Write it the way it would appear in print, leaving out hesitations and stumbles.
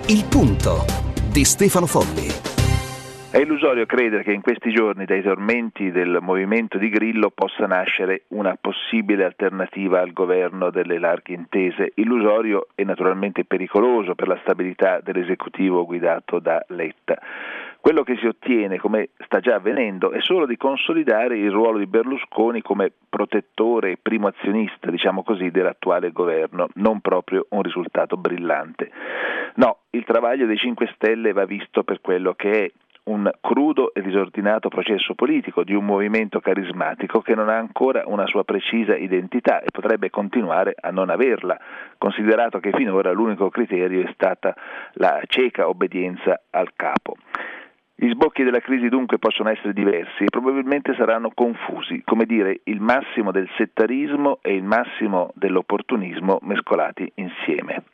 Il Punto di Stefano Folli. È illusorio credere che in questi giorni dai tormenti del movimento di Grillo possa nascere una possibile alternativa al governo delle larghe intese. Illusorio e naturalmente pericoloso per la stabilità dell'esecutivo guidato da Letta. Quello che si ottiene, come sta già avvenendo, è solo di consolidare il ruolo di Berlusconi come protettore e primo azionista, diciamo così, dell'attuale governo, non proprio un risultato brillante. No, il travaglio dei 5 Stelle va visto per quello che è: un crudo e disordinato processo politico di un movimento carismatico che non ha ancora una sua precisa identità e potrebbe continuare a non averla, considerato che finora l'unico criterio è stata la cieca obbedienza al capo. Gli sbocchi della crisi dunque possono essere diversi e probabilmente saranno confusi, come dire il massimo del settarismo e il massimo dell'opportunismo mescolati insieme.